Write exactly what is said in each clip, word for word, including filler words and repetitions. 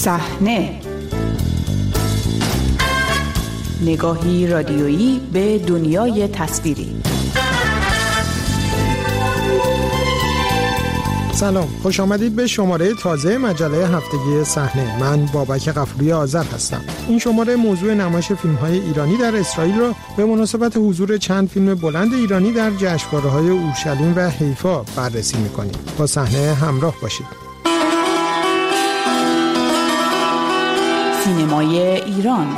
صحنه، نگاهی رادیویی به دنیای تصویری. سلام، خوش آمدید به شماره تازه مجله هفتگی صحنه. من بابک غفوری آذر هستم. این شماره موضوع نمایش فیلم‌های ایرانی در اسرائیل را به مناسبت حضور چند فیلم بلند ایرانی در جشنواره‌های اورشلیم و حیفا بررسی می‌کنیم. با صحنه همراه باشید. سینمای ایران.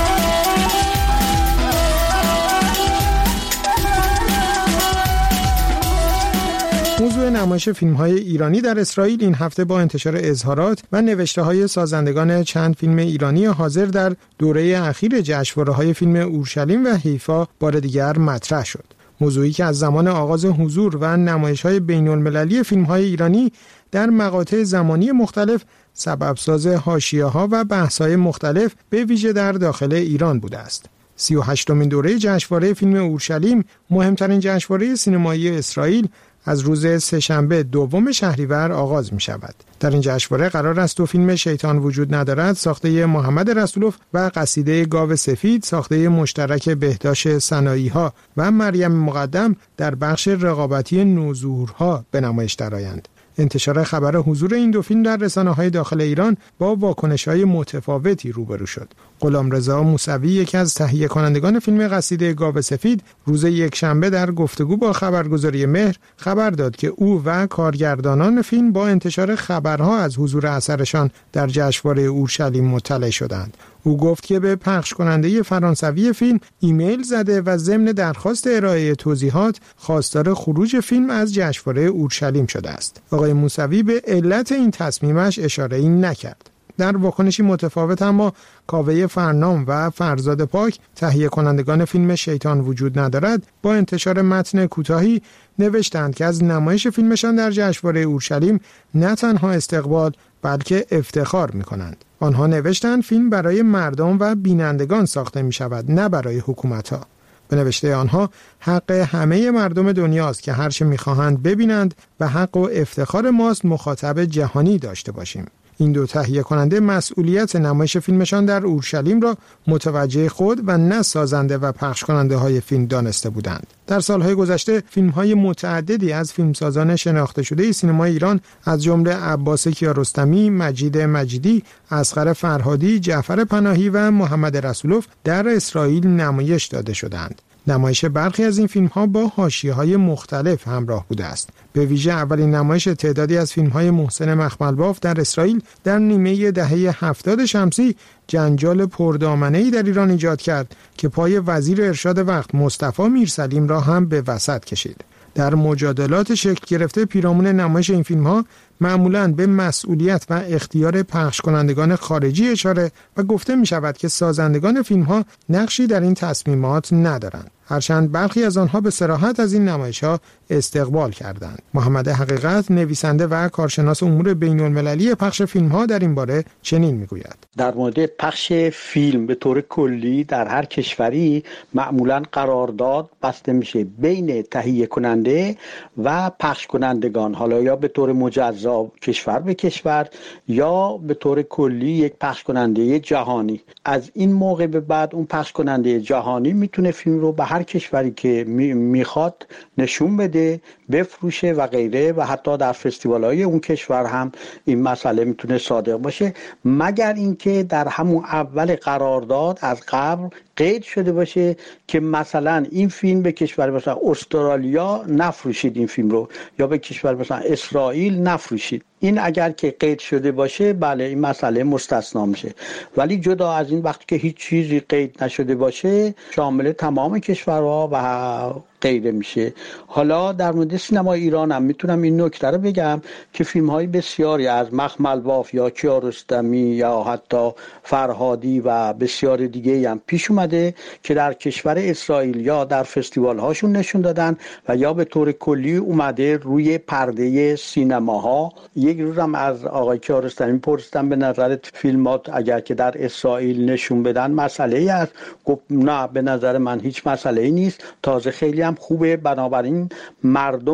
موضوع نمایش فیلم‌های ایرانی در اسرائیل این هفته با انتشار اظهارات و نوشته‌های سازندگان چند فیلم ایرانی حاضر در دوره اخیر جشنواره‌های فیلم اورشلیم و حیفا بار دیگر مطرح شد. موضوعی که از زمان آغاز حضور و نمایش‌های بین‌المللی فیلم‌های ایرانی در مقاطع زمانی مختلف سببساز حاشیه‌ها و بحث‌های مختلف به ویژه در داخل ایران بوده است. سی و هشتمین دوره جشنواره فیلم اورشلیم، مهمترین جشنواره سینمایی اسرائیل، از روز سه‌شنبه دوم شهریور آغاز می شود. در این جشنواره قرار است دو فیلم شیطان وجود ندارد ساخته محمد رسولوف و قصیده گاو سفید ساخته مشترک بهداشت سنایی‌ها و مریم مقدم در بخش رقابتی نوظهورها به نمایش درآیند. انتشار خبر حضور این دو فیلم در رسانه‌های داخل ایران با واکنش‌های متفاوتی روبرو شد. غلامرضا موسوی، یکی از تهیه کنندگان فیلم قصیده گاو سفید، روز یکشنبه در گفتگو با خبرگزاری مهر خبر داد که او و کارگردانان فیلم با انتشار خبرها از حضور اثرشان در جشنواره اورشلیم مطلع شدند. او گفت که به پخش کننده فرانسوی فیلم ایمیل زده و ضمن درخواست ارائه توضیحات خواستار خروج فیلم از جشنواره اورشلیم شده است. آقای موسوی به علت این تصمیمش اشاره‌ای نکرد. در واکنشی متفاوت اما کاوه فرنام و فرزاد پاک، تهیه کنندگان فیلم شیطان وجود ندارد، با انتشار متن کوتاهی نوشتند که از نمایش فیلمشان در جشنواره اورشلیم نه تنها استقبال بلکه افتخار می‌کنند. آنها نوشتند فیلم برای مردم و بینندگان ساخته می‌شود، نه برای حکومت‌ها. به نوشته آنها حق همه مردم دنیاست که هر چه می‌خواهند ببینند و حق و افتخار ماست مخاطب جهانی داشته باشیم. این دو تهیه کننده مسئولیت نمایش فیلمشان در اورشلیم را متوجه خود و نه سازنده و پخش کننده های فیلم دانسته بودند. در سالهای گذشته فیلم‌های متعددی از فیلمسازان شناخته شده سینمای ایران از جمله عباس کیارستمی، مجید مجیدی، اصغر فرهادی، جعفر پناهی و محمد رسولوف در اسرائیل نمایش داده شدند. نمایش برخی از این فیلم‌ها با حاشیه‌های مختلف همراه بوده است. به ویژه اولین نمایش تعدادی از فیلم‌های محسن مخملباف در اسرائیل در نیمه دهه هفتاد شمسی جنجال پردامنه‌ای در ایران ایجاد کرد که پای وزیر ارشاد وقت مصطفی میرسلیم را هم به وسط کشید. در مجادلات شکل گرفته پیرامون نمایش این فیلم‌ها معمولاً به مسئولیت و اختیار پخش کنندگان خارجی اشاره و گفته می شود که سازندگان فیلم‌ها نقشی در این تصمیمات ندارند. هرچند برخی از آنها به صراحت از این نمایش‌ها استقبال کردند. محمد حقیقت، نویسنده و کارشناس امور بین‌المللی پخش فیلم‌ها، در این باره چنین می‌گوید: در مورد پخش فیلم به طور کلی در هر کشوری معمولاً قرارداد بسته میشه بین تهیه کننده و پخش کنندگان، حالا یا به طور مجزا کشور به کشور یا به طور کلی یک پخش کننده جهانی. از این موقع به بعد اون پخش کننده جهانی میتونه فیلم رو به هر کشوری که میخواد نشون بده، بفروشه و غیره، و حتی در فستیوال‌های اون کشور هم این مسئله میتونه صادق باشه، مگر اینکه در همون اول قرارداد از قبل قید شده باشه که مثلا این فیلم به کشور مثلا استرالیا نفروشید این فیلم رو، یا به کشور مثلا اسرائیل نفروشید. این اگر که قید شده باشه بله این مسئله مستثنا میشه، ولی جدا از این وقتی که هیچ چیزی قید نشده باشه شامل تمام کشورها و غیره میشه. حالا در مورد سینما ایران هم میتونم این نکته رو بگم که فیلم های بسیاری از مخملباف یا کیارستمی یا حتی فرهادی و بسیار دیگه هم پیش اومده که در کشور اسرائیل یا در فستیوال هاشون نشون دادن و یا به طور کلی اومده روی پرده سینماها. یک روز هم از آقای کیارستمی پرسیدم به نظرت فیلمات اگر که در اسرائیل نشون بدن مسئله ای است؟ گفت نه به نظر من هیچ مسئله ای نیست، تازه خیلی هم خوبه، بنابراین مردم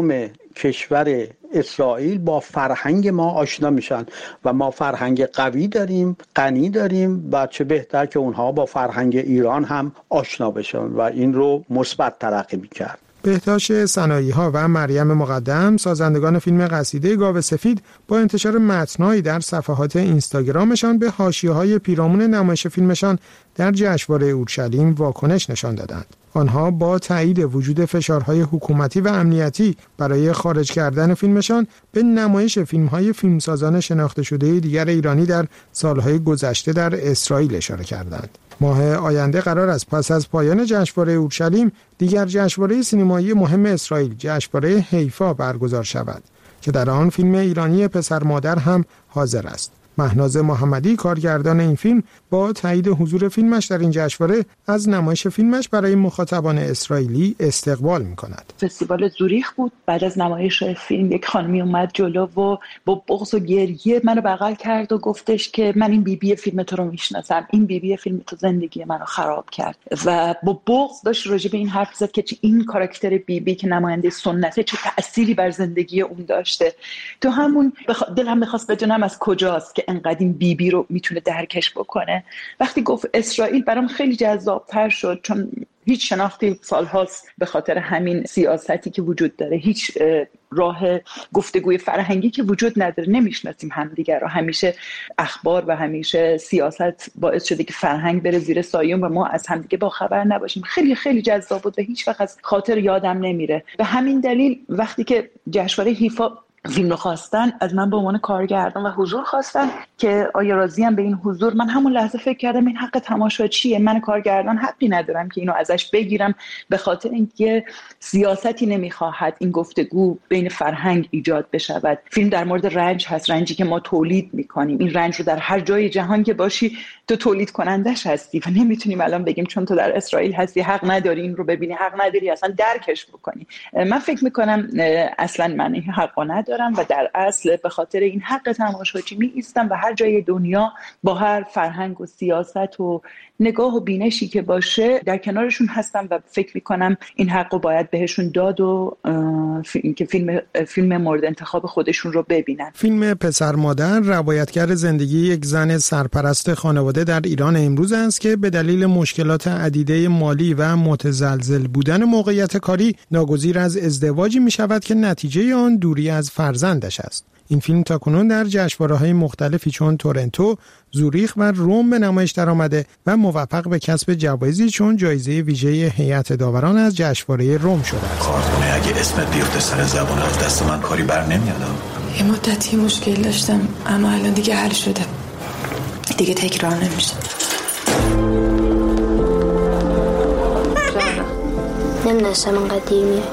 کشور اسرائیل با فرهنگ ما آشنا میشن و ما فرهنگ قوی داریم، غنی داریم و چه بهتر که اونها با فرهنگ ایران هم آشنا بشن و این رو مثبت تلقی میکرد. بهتاش سنایی‌ها و مریم مقدم سازندگان فیلم قصیده گاو سفید با انتشار متن‌هایی در صفحات اینستاگرامشان به حاشیه‌های پیرامون نمایش فیلمشان در جشنواره اورشلیم واکنش نشان دادند. آنها با تایید وجود فشارهای حکومتی و امنیتی برای خارج کردن فیلمشان به نمایش فیلم‌های فیلمسازان شناخته شده دیگر ایرانی در سالهای گذشته در اسرائیل اشاره کردند. ماه آینده قرار است پس از پایان جشنواره اورشلیم دیگر جشنواره سینمایی مهم اسرائیل، جشنواره حیفا برگزار شود که در آن فیلم ایرانی پسر مادر هم حاضر است. مهناز محمدی کارگردان این فیلم با تایید حضور فیلمش در این جشنواره از نمایش فیلمش برای مخاطبان اسرائیلی استقبال می‌کند. فستیوال زوریخ بود. بعد از نمایش فیلم یک خانمی اومد جلو و با بغض و گریه منو بغل کرد و گفتش که من این بی بی فیلم تو رو میشناسم، این بی بی فیلم تو زندگی منو خراب کرد و با بغض داشت راجع به این حرف زد که این کاراکتر بی بی که نماینده سنته چه تأثیری بر زندگی اون داشته. تو همون بخ... دلم می‌خواست بدونم از کجاست که انقدر این بی بی رو میتونه درکش بکنه. وقتی گفت اسرائیل برام خیلی جذاب‌تر شد، چون هیچ شناختی سال‌هاست به خاطر همین سیاستی که وجود داره، هیچ راه گفتگوی فرهنگی که وجود نداره، نمیشناسیم همدیگر رو. همیشه اخبار و همیشه سیاست باعث شده که فرهنگ بره زیر سایه و ما از همدیگه با خبر نباشیم. خیلی خیلی جذاب بود و هیچ وقت از خاطر یادم نمیره. به همین دلیل وقتی که جشنواره حیفا فیلم رو خواستن از من به عنوان کارگردان و حضور خواستن که آیا راضیم به این حضور، من همون لحظه فکر کردم این حق تماشاچیه، من کارگردان حقی ندارم که اینو ازش بگیرم، به خاطر اینکه سیاستی نمیخواهد این گفتگو بین فرهنگ ایجاد بشود. فیلم در مورد رنج هست، رنجی که ما تولید میکنیم. این رنج رو در هر جای جهان که باشی تو تولید کنندش هستی و نمیتونیم الان بگیم چون تو در اسرائیل هستی حق نداری این رو ببینی، حق نداری اصلا درکش بکنی. من فکر میکنم اصلا من این حقو ندارم و در اصل به خاطر این حق تماشاچی می ایستم و هر جای دنیا با هر فرهنگ و سیاست و نگاه و بینشی که باشه در کنارشون هستم و فکر میکنم این حقو باید بهشون داد و اینکه فیلم فیلم مورد انتخاب خودشون رو ببینن. فیلم پسر مادر روایتگر زندگی یک زن سرپرست خانواده در ایران امروز است که به دلیل مشکلات عدیده مالی و متزلزل بودن موقعیت کاری ناگزیر از ازدواجی می شود که نتیجه آن دوری از فرزندش است. این فیلم تاکنون در جشنواره‌های مختلفی چون تورنتو، زوریخ و روم به نمایش درآمده و موفق به کسب جوایزی چون جایزه ویژه هیئت داوران از جشنواره روم شده است. خاطونه اگه اسمت بیفته سر زبان از دست من کاری بر نمیاد. یه مدتی مشکل داشتم اما الان دیگه حل شده. دیگه تکرار نمیشه. نمی‌دونستم انقدر دیر میاد.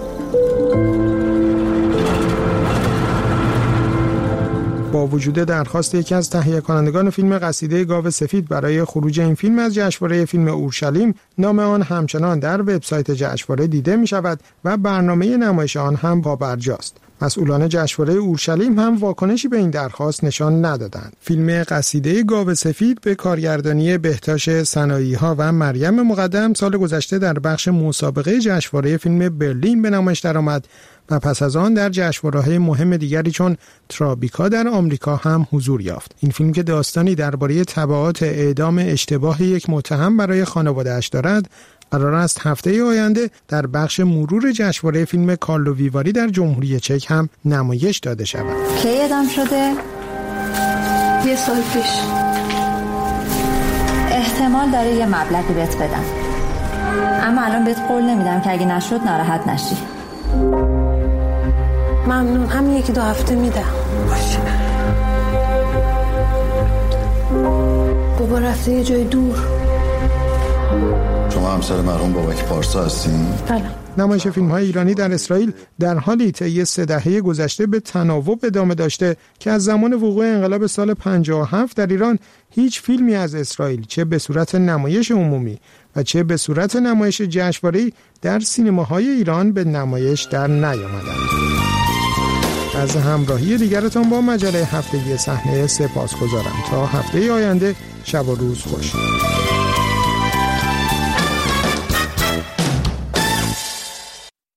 با وجود درخواست یکی از تهیه کنندگان فیلم قصیده گاو سفید برای خروج این فیلم از جشنواره فیلم اورشلیم، نام آن همچنان در وبسایت جشنواره دیده می شود و برنامه نمایش آن هم پابرجاست. مسئولان جشنواره اورشلیم هم واکنشی به این درخواست نشان ندادند. فیلم قصیده گاو سفید به کارگردانی بهتاش سنایی‌ها و مریم مقدم سال گذشته در بخش مسابقه جشنواره فیلم برلین به نمایش درآمد و پس از آن در جشنواره‌های مهم دیگری چون ترابیکا در آمریکا هم حضور یافت. این فیلم که داستانی درباره تبعات اعدام اشتباه یک متهم برای خانواده‌اش دارد، قرار است هفته آینده در بخش مرور جشنواره فیلم کارلو ویواری در جمهوری چک هم نمایش داده شود. کی اعدام شده؟ یه سال پیش. احتمال داره یه مبلغی بهت بدم، اما الان بهت قول نمیدم که اگه نشد ناراحت نشی. ممنون، همین یکی دو هفته میدم. باشه. بابا رفته یه جای دور. شما همسر مرحوم بابک پارسا هستین؟ بله. نمایش فیلم‌های ایرانی در اسرائیل در حالی طی سه دهه گذشته به تناوب ادامه داشته که از زمان وقوع انقلاب سال پنجاه و هفت در ایران هیچ فیلمی از اسرائیل چه به صورت نمایش عمومی و چه به صورت نمایش جشنواره‌ای در سینماهای ایران به نمایش در نیامدند. از همراهی دیگرتان با مجله هفتگی صحنه سپاسگزارم. تا هفته آینده شب و روز خوش.